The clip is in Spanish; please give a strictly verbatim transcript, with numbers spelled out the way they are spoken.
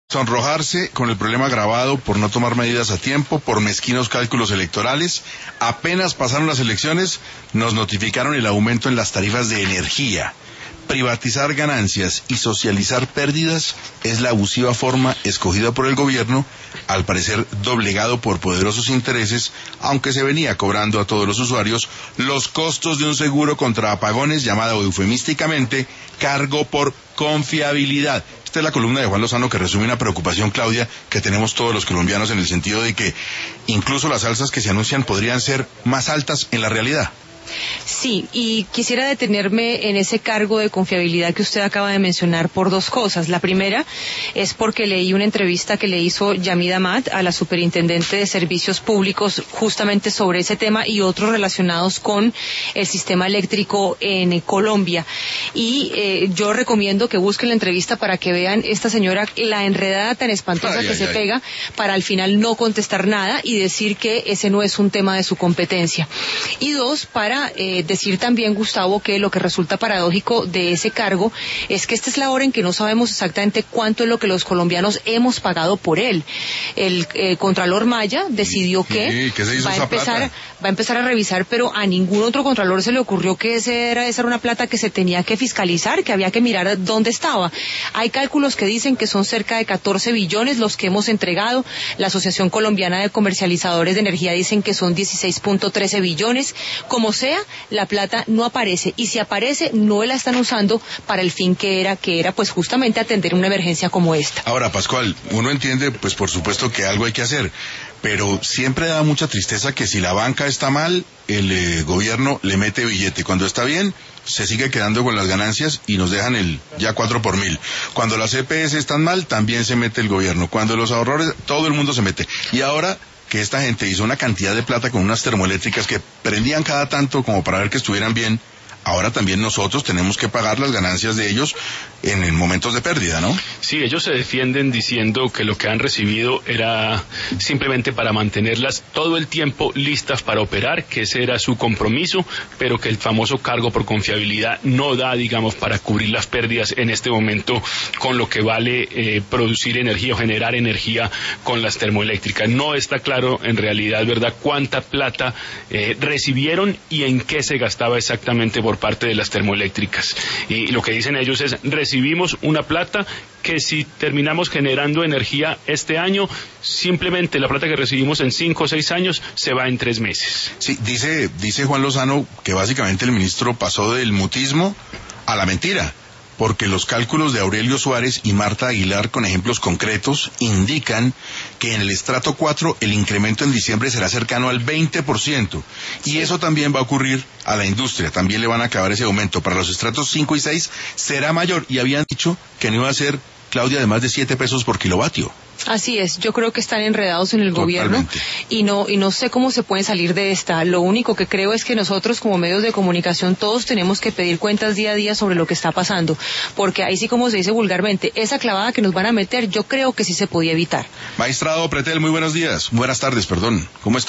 Sonrojarse con el problema agravado por no tomar medidas a tiempo, por mezquinos cálculos electorales. Apenas pasaron las elecciones, nos notificaron el aumento en las tarifas de energía. Privatizar ganancias y socializar pérdidas es la abusiva forma escogida por el gobierno, al parecer doblegado por poderosos intereses, aunque se venía cobrando a todos los usuarios los costos de un seguro contra apagones llamado eufemísticamente cargo por confiabilidad. Esta es la columna de Juan Lozano que resume una preocupación, Claudia, que tenemos todos los colombianos en el sentido de que incluso las alzas que se anuncian podrían ser más altas en la realidad. Sí, y quisiera detenerme en ese cargo de confiabilidad que usted acaba de mencionar por dos cosas. La primera es porque leí una entrevista que le hizo Yamid Amad a la superintendente de Servicios Públicos justamente sobre ese tema y otros relacionados con el sistema eléctrico en Colombia. Y eh, yo recomiendo que busquen la entrevista para que vean esta señora la enredada tan espantosa ay, que ay, se ay. pega para al final no contestar nada y decir que ese no es un tema de su competencia. Y dos, para Eh, decir también, Gustavo, que lo que resulta paradójico de ese cargo es que esta es la hora en que no sabemos exactamente cuánto es lo que los colombianos hemos pagado por él. El eh, Contralor Maya decidió que, sí, se hizo va, a esa empezar, plata? va a empezar a revisar, pero a ningún otro Contralor se le ocurrió que ese era, esa era una plata que se tenía que fiscalizar, que había que mirar dónde estaba. Hay cálculos que dicen que son cerca de catorce billones los que hemos entregado. La Asociación Colombiana de Comercializadores de Energía dicen que son dieciséis punto trece billones. Como sea, la plata no aparece, y si aparece no la están usando para el fin que era, que era pues justamente atender una emergencia como esta. Ahora, Pascual, uno entiende pues por supuesto que algo hay que hacer, pero siempre da mucha tristeza que si la banca está mal, el eh, gobierno le mete billete, cuando está bien se sigue quedando con las ganancias y nos dejan el ya cuatro por mil. Cuando las E P S están mal, también se mete el gobierno. Cuando los ahorradores, todo el mundo se mete. Y ahora que esta gente hizo una cantidad de plata con unas termoeléctricas que prendían cada tanto como para ver que estuvieran bien, ahora también nosotros tenemos que pagar las ganancias de ellos en, en momentos de pérdida, ¿no? Sí, ellos se defienden diciendo que lo que han recibido era simplemente para mantenerlas todo el tiempo listas para operar, que ese era su compromiso, pero que el famoso cargo por confiabilidad no da, digamos, para cubrir las pérdidas en este momento con lo que vale eh, producir energía o generar energía con las termoeléctricas. No está claro en realidad, ¿verdad?, cuánta plata eh, recibieron y en qué se gastaba exactamente por parte de las termoeléctricas. Y lo que dicen ellos es: recibimos una plata que si terminamos generando energía este año, simplemente la plata que recibimos en cinco o seis años se va en tres meses. Sí, dice, dice Juan Lozano que básicamente el ministro pasó del mutismo a la mentira, porque los cálculos de Aurelio Suárez y Marta Aguilar, con ejemplos concretos, indican que en el estrato cuatro el incremento en diciembre será cercano al veinte por ciento, y eso también va a ocurrir a la industria, también le van a acabar ese aumento. Para los estratos cinco y seis será mayor, y habían dicho que no iba a ser, Claudia, de más de siete pesos por kilovatio. Así es, yo creo que están enredados en el Totalmente. gobierno y no y no sé cómo se pueden salir de esta. Lo único que creo es que nosotros como medios de comunicación todos tenemos que pedir cuentas día a día sobre lo que está pasando, porque ahí sí, como se dice vulgarmente, esa clavada que nos van a meter yo creo que sí se podía evitar. Magistrado Pretel, muy buenos días, buenas tardes, perdón, ¿cómo está?